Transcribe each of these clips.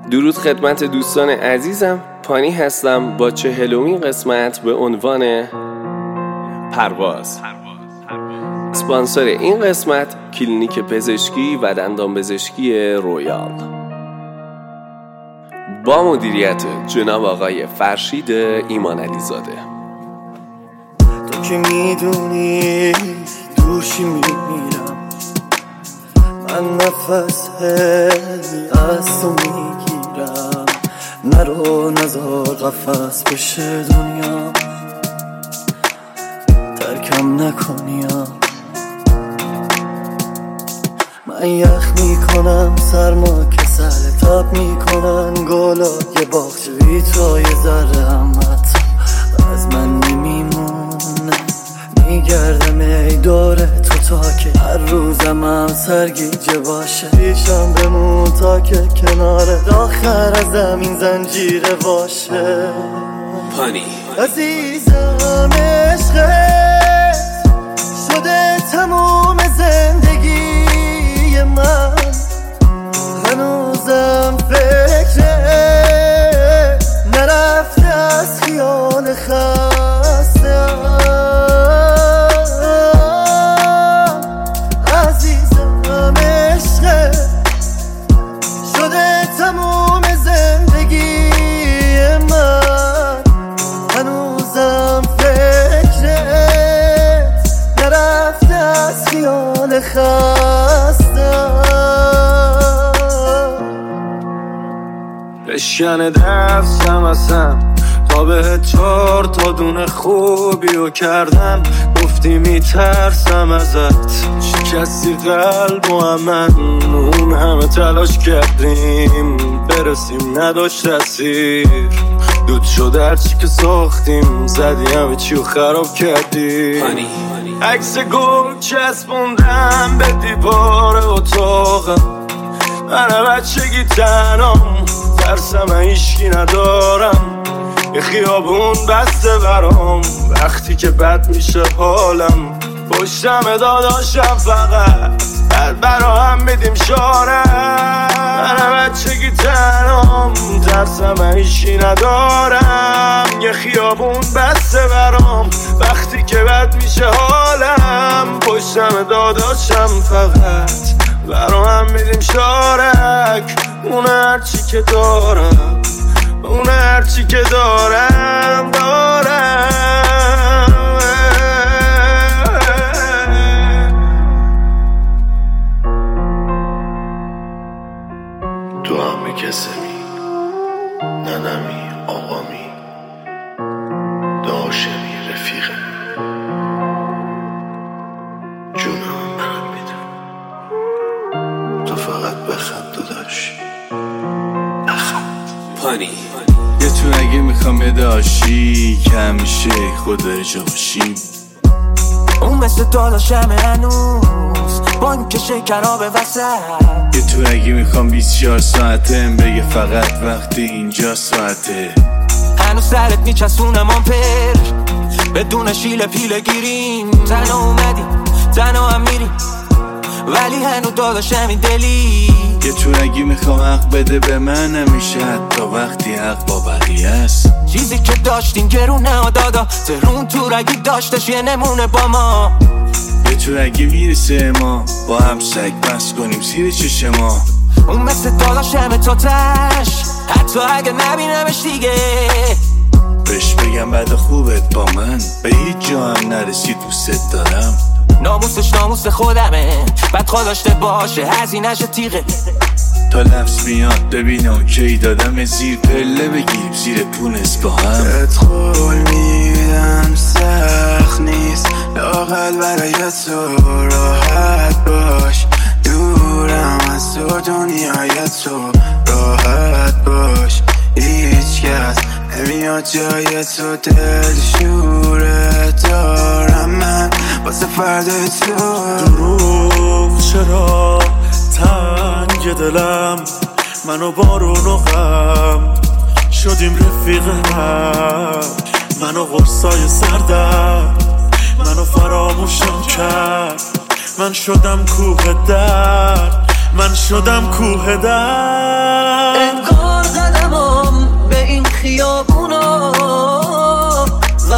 درود خدمت دوستان عزیزم، پانی هستم با 40مین قسمت به عنوان پرواز. اسپانسر این قسمت کلینیک پزشکی و دندان پزشکی رویال با مدیریت جناب آقای فرشید ایمان علی زاده. تو که میدونی دوشی میمیرم، من نفس از تو میگیرم، نرو نزار قفص بشه دنیا، ترکم نکنیم. من یخ میکنم سرما که سر تاب میکنن گلای باغچه بی تو یه ذره هم حتی از من نمیمونه. میگردم ای دوره تو تا که هر روزم هم سرگیجه باشه، پیشم بمون تا که کنار آخر از زمین زنجیره باشه. پانی عزیزم عشقت شده تموم زندگی من، هنوزم فکرت نرفته از خیال خستم. عزیزم عشقت شده تموم زندگی من، هنوزم فکرت نرفته از خیال خستم. بشکنه دستم اصلا تا به 4 تا دونه خوبی رو کردم، گفتی میترسم ازت، شکستی قلب و من اون همه تلاش کردیم برسیم نداشت تاثیر، دود شد هرچی که ساختیم زدی همه چی رو خراب کردی. عکس گل چسبوندم به دیوار اتاقم، من بچگی تنام ترسم هیچکی ندارم، یه خیابون بسته برام وقتی که بد میشه حالم، پشتم داداشم فقط بعد برا هم میدیم شارم، من بچگی تنام ترسم هیچکی ندارم، یه خیابون بسته برام وقتی که بد میشه حالم، پشتم داداشم فقط برا هم میدیم شارک، اون هرچی که دارم اون هرچی که دارم تو همه کسمی ننمی آقامی داشمی رفیقه جونم برات میدم، تو فقط بخند داداش بخند. پانی یه تو اگه میخوام یه داشی که همیشه خدا جا باشیم، اون مثل داداشم هنوز بانک شکرها به وسط، یه تو اگه میخوام 24 ساعتم بگه فقط وقتی اینجا ساعته، هنوز سرت میچسونم آمپر بدون شیل پیله گیریم، تنها اومدیم تنها هم میریم ولی هنوز داداشم این دلی، یه تو اگه میخوام حق بده به من همیشه حتی وقتی حق با بقیه است، چیزی که داشتیم گرونه و دادا ترون تو رگی داشتش یه نمونه با ما، یه تو اگه میرسه ما با هم سگ بس کنیم زیر چشم ما، اون مثل داداشم تاتش حتی اگه نبینمش دیگه، بهش بگم بعد خوبت با من به هیچ جا هم نرسی دوست دارم، ناموسش ناموس خودمه بدخوا داشته باشه هزینه‌ش تیغه، تا لفظ میاد ببینم کی دادم زیر پله بگیریم زیر پونس با هم، ادخل میدم سخت نیست لااقل برای تو راحت باش، دورم از تو دنیای تو راحت باش، هیچ کس نمیاد جای تو دلشوره دارم من واسه فردای تو. دروغ چرا تنگ دلم منو بارون و غم شدیم رفیق هم، منو غرصای سردم منو فراموشم کرد، من شدم کوه درد، من شدم کوه درد.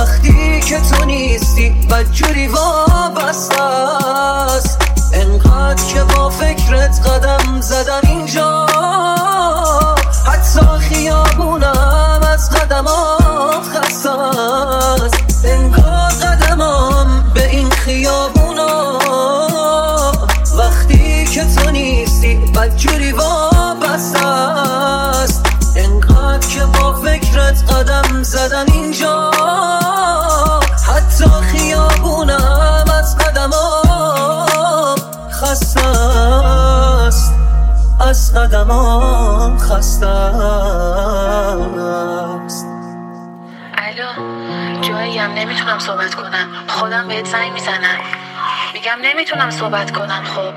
وقتی که تو نیستی بدجوری وابسته است. انقدر که با فکرت قدم زدم اینجا، حتی خیابونم از قدمات خسته است. انگار قدمم به این خیابونا وقتی که تو نیستی بدجوری وابسته است. انقدر که با فکرت قدم زدم اینجا، حتی خیابونم از قدمام خسته است. از قدمام خسته است. الو جاییم، نمیتونم صحبت کنم، خودم بهت زنگ میزنم. میگم نمیتونم صحبت کنم. خب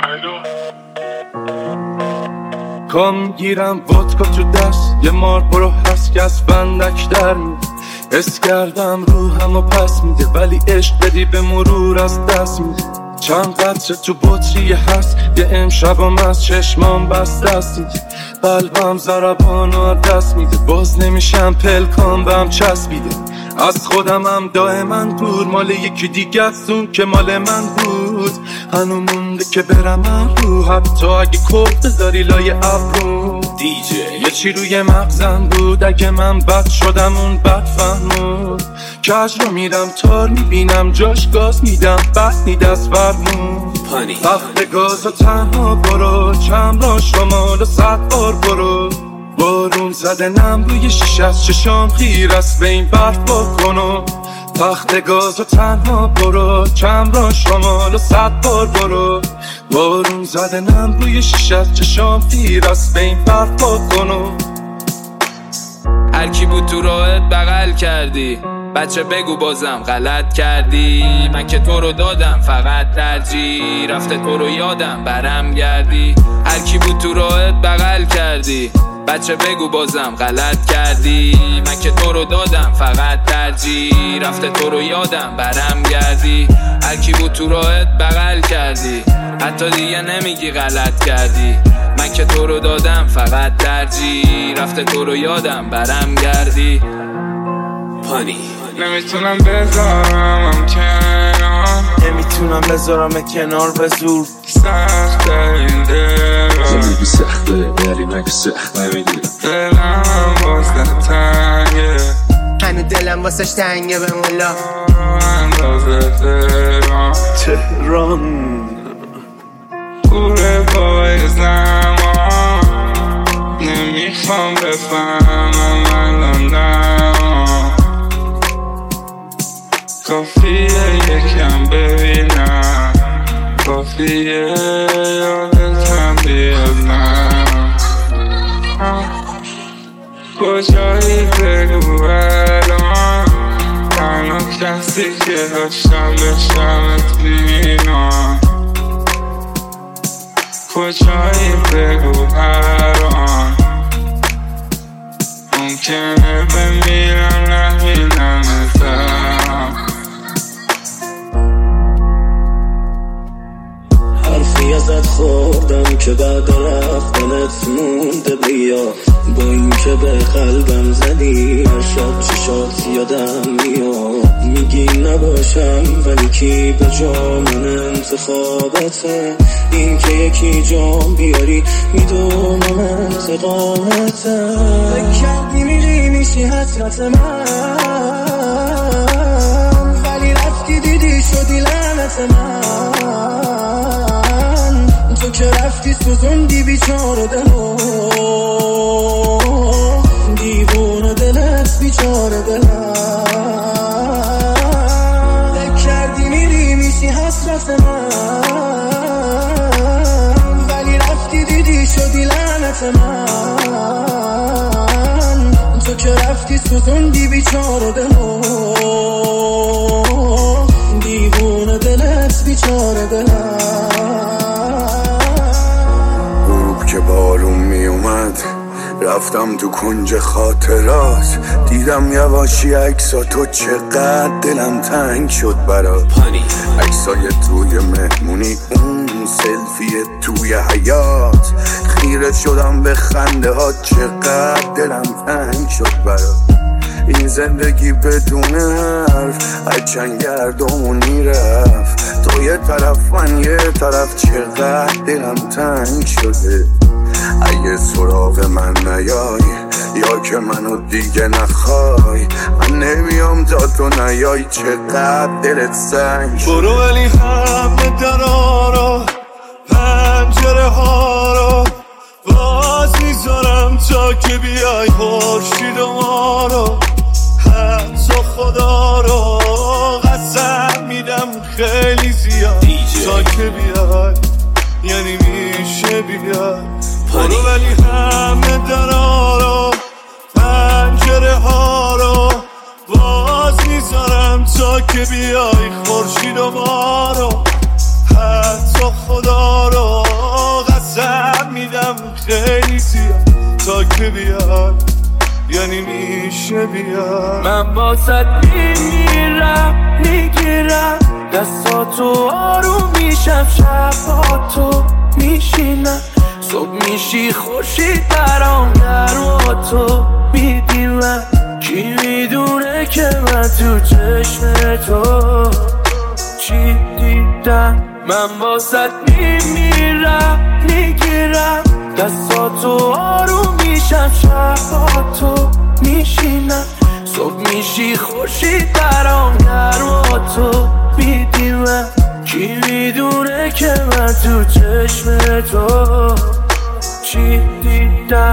کام گیرم ودکا تو دست، یه مار برو هست که از بندک در میده. حس کردم روحم و پس میده، ولی عشق بدی به مرور از دست میده. چند قطره تو بطری هست، یه امشبم از چشمام بست دست میده. قلبم ضربانو دست میده، باز نمیشم پلکام بهم چسبیده. از خودمم دائما دور، مال یکی دیگه است اون که مال من بود. هنو مونده که برم من رو، حتی اگه کف بذاری لای ابرو. دیجی یه چی روی مغزم بود، اگه من بد شدم اون بد فهمود. کج رو میرم تار میبینم جاش گاز میدم، بد نید از فرمون. وقت گاز و تنها برو، چند را شمال و 100 بار برو. بارون زده نم روی شیشه از چشام خیر است، به این برف بکنو. تخت گاز و تنها برو، چند را شمال و 100 بار برو. بارون زده نم روی شیشه از چشام خیر است، به این برف بکنو. هر کی بود تو راهت بغل کردی، بچه بگو بازم غلط کردی. من که تو رو دادم فقط ترجیح، رفته تو رو یادم برم گردی. هر کی بود تو راهت بغل کردی، بچه بگو بازم غلط کردی. من که تو رو دادم فقط ترجیح، رفته تو رو یادم برم گردی. هر کی بود تو راهت بغل کردی، حتی دیگه نمیگی غلط کردی. من که تو رو دادم فقط ترجیح، رفته تو رو یادم برم گردی. پانی نمیتونم بذارم کنار، نمیتونم بذارم کنار به زور. سخته این دلم، زندگی سخته ولی مگه سخت نمیگیرم. دلم واسه تنگه، هنو دلم واسش تنگه به مولا. اندازه تهران کوره پای زمان. نمیخوام بفهمم الان دما، کافیه یکم ببینم، کافیه یادتم بیادم. کجایی بگو الان، تنها کسی که داشتم بشمت بینم. کجایی بگو الان، ممکنه بمیرم نبینمتم. حرفی ازت خوردم که بعد رفتنت مونده بیا، با این که به قلبم زدی هر شب چشات یادم میاد. میگی نباشم ولی کی به جا من انتخابته، این که یکی جام بیاری میدونم انتقامته. فکر کردی میری میشی حسرت من، ولی رفتی دیدی شدی لعنت من. تو که رفتی سوزوندی بیچاره دلو، دیوونه دلت بیچاره دلم. فکر کردی میری میشی حسرت من، ولی رفتی دیدی شدی لعنت من. تو که رفتی سوزوندی بیچاره دلو، دیوونه دلت بیچاره دلم. که بارون می اومد رفتم تو کنج خاطرات، دیدم یواشی عکسا تو، چقدر دلم تنگ شد برات. عکسای توی مهمونی، اون سلفی توی حیات، خیره شدم به خنده ها، چقدر دلم تنگ شد برات. این زندگی بدون حرف از چنگ گردمونی رفت. تو یه طرف من یه طرف، چقدر دلم تنگ شده. اگه سراغ من نیای یا که منو دیگه نخوای، من نمیام تا تو نیای، چقدر دلت سنگ شده. برو ولی همه درا رو پنجره ها رو باز میذارم تا که بیای خورشید و ما رو. حتی خدا رو قسم میدم خیلی زیاد تا که بیای، یعنی میشه بیای. برو ولی همه درا رو پنجره ها رو باز میذارم تا که بیای خورشید و ما رو. حتی خدا رو قسم میدم خیلی زیاد تا که بیای، یعنی میشه بیای. من باست میمیرم میگیرم دستاتو، آروم میشم شباتو میشینم، صبح میشی خورشید برام گرماتو میدیمم. کی میدونه که من تو چشم تو چی دیدم. من باست میمیرم میگیرم دستاتو، آروم میشم شباتو میشینم، صبح میشی خورشید برام گرماتو میدیمم. کی میدونه که من تو چشم تو چی دیدم.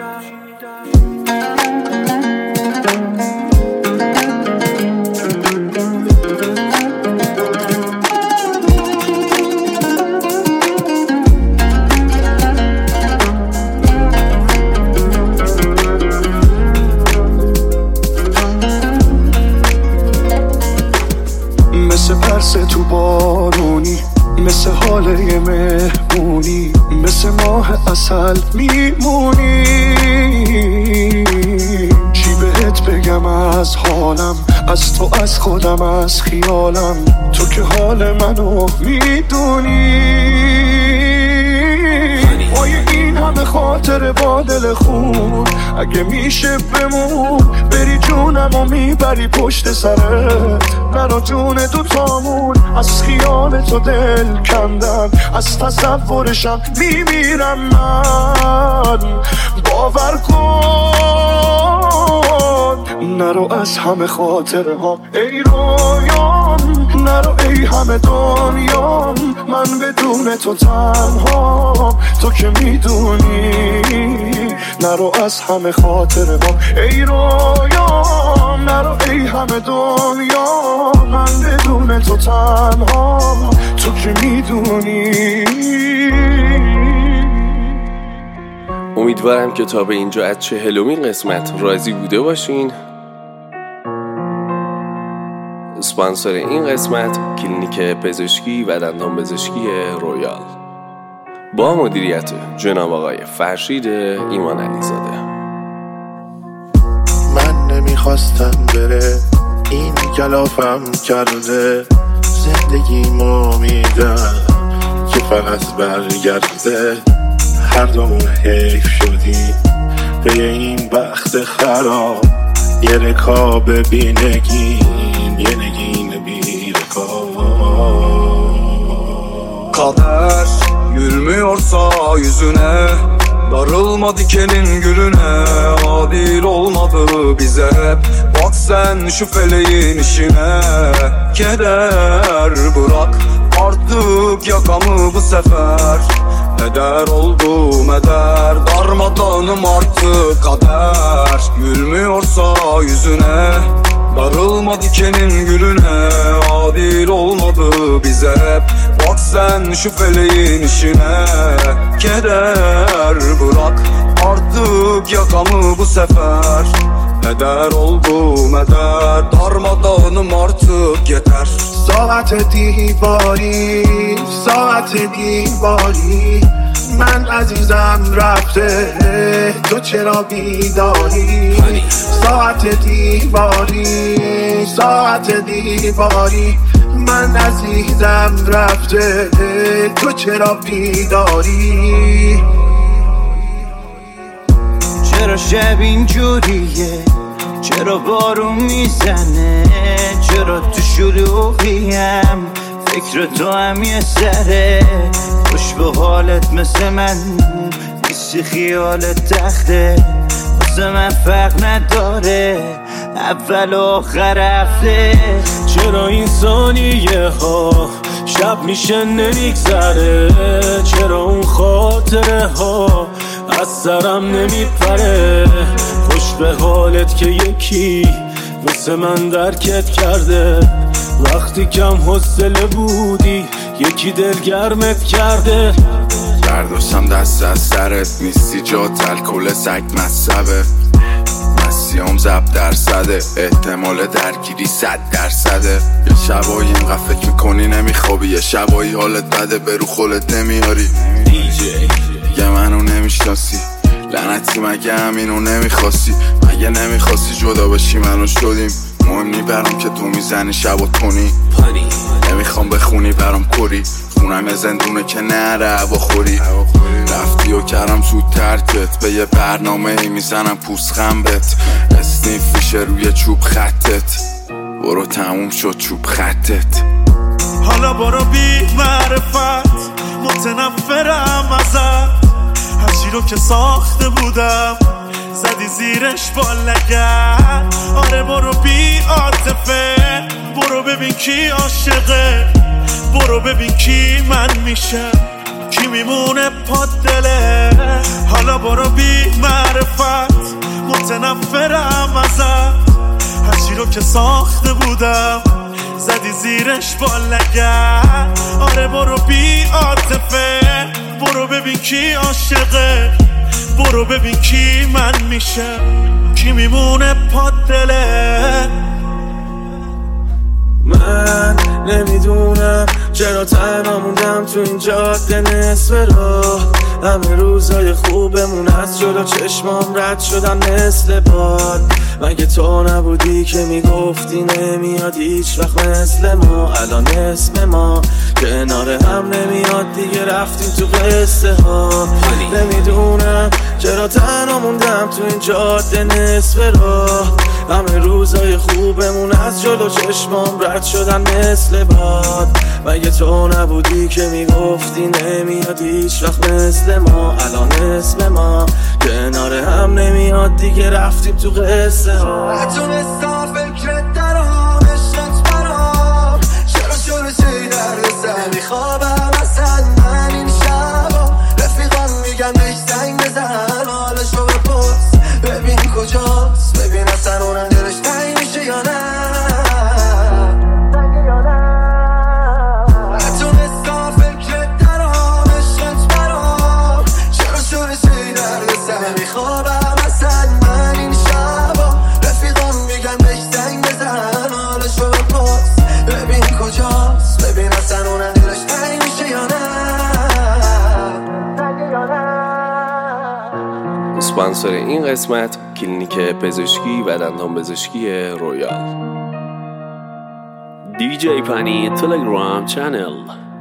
مثل پرس تو بارونی، مثل حال یه مهمونی، مثل ماه عسل میمونی. چی بهت بگم از حالم، از تو، از خودم، از خیالم، تو که حال منو میدونی. پای این همه خاطر با دل خون، اگه میشه بمون بری جونم و میبری پشت سرت. نرو جون دوتامون، از خیال تو دل کندم، از تصورشم میمیرم من. باور کن نرو از همه خاطره ها ای رویان، نرو ای همه دنیام، من بدون تو تنها، تو که میدونی. نرو از همه خاطره ها ای رویان، نرو ای همه دنیا، من بدون تو تنها، تو که میدونی. امیدوارم که تا به اینجا از 40مین قسمت راضی بوده باشین. اسپانسر این قسمت کلینیک پزشکی و دندان پزشکی رویال با مدیریت جناب آقای فرشید ایمان علیزاده. من نمیخواستم بره، این کلافم کرده، زندگیمو میدم که فقط برگرده. هر دومون حیف شدی به این بخت خراب، یه رکاب بینگین، یه نگین بی رکاب. Kader gülmüyorsa yüzüne, darılma dikenin gülüne. Adil olmadı bize hep, bak sen şu feleğin işine. Keder bırak artık yakamı bu sefer, heder oldum eder, darmadağınım artık kader. Gülmüyorsa yüzüne, darılma dikenin gülüne. Adil olmadı bize hep, bak sen şu feleğin işine. Keder bırak artık yakamı bu sefer, heder oldum eder, darmadağınım artık yeter. ساعت دیواری، ساعت دیواری، من عزیزم رفته تو چرا بیداری. ساعت دیواری، ساعت دیواری، من عزیزم رفته تو چرا بیداری. چرا شب اینجوریه، چرا بارون میزنه، چرا تو شلوغیم، فکر تو هم یه سره، خوش به حالت مثل من نیستی، خیالت تخته واسه من فرق نداره، اول و آخر هفته. چرا این ثانیه ها شب میشه نمیگذره، چرا اون خاطره ها از سرم نمیپره، خوش به حالت که یکی مثل من درکت کرده، وقتی کم حوصله بودی یکی دلگرمت کرده. برداشتم دست از سرت نیستی، جات الکل سگ مصبه، مسیام زب درصده، احتمال درگیری 100%. یه شبایی اینقدر فکر میکنی نمیخوابی، یه شبایی حالت بده برو خولت نمیاری. دیگه منو نمیشناسی، لعنتی مگه همینو نمیخواستی، مگه نمیخواستی جدا بشی منو شدیم، مهم نی برام که تو میزنی شب و تونی، نمیخوام بخونی برام کری، خونم یه زندونه که نره هوا خوری، رفتی و کردم زود ترکت، به یه برنامه ای میزنم پوست خنبت، اسنیف فیشه روی چوب خطت، برو تموم شد چوب خطت. حالا برو بی معرفت، متنفرم ازت، هرچی رو که ساخته بودم زدی زیرش با لگد. آره برو بی عاطفه، برو ببین کی عاشقه، برو ببین کی من میشه، کی میمونه پا دله. حالا برو بی معرفت، متنفرم ازت، هرچی رو که ساخته بودم زدی زیرش با لگد. آره برو بی عاطفه، برو ببین کی عاشقه، برو ببین کی من میشه، کی میمونه پا دله. من نمیدونم چرا تنها موندم تو این جاده نصف راه، همه روزای خوبمون از جلو چشمام رد شدن مثل باد، مگه تو نبودی که میگفتی نمیاد هیچ وقت مثل ما، الان اسم ما کنار هم نمیاد دیگه، رفتیم تو قصه ها. نمیدونم چرا تنها موندم تو این جاده نصف راه، همه روزای خوبمون از جلو چشمام رد شدن مثل باد، مگه تو نبودی که میگفتی نمیاد هیچ وقت مثل ما، الان اسم ما کنار هم نمیاد دیگه، رفتیم تو قصه ها. نتونستم فکرت درام، عشقت برام، چرا شده چی درد سر میخوابم اصلا من این شبا، رفیقان میگن بهش زنگ بزن، حالشو بپرس ببین کجاست، ببین اصلا اونم دلش تنگ میشه یا نه. نتونستم فکرت درام، عشقت برام، چرا شده چی درد سر میخوابم اصلا من این شبا، رفیقان میگن بهش زنگ بزن، حالشو بپرس ببین کجاست، ببین اصلا اونم دلش تنگ میشه یا نه. اسپانسر این قسمت کلینیک پزشکی و دندان پزشکی رویال. DJ پانی تلگرام چنل.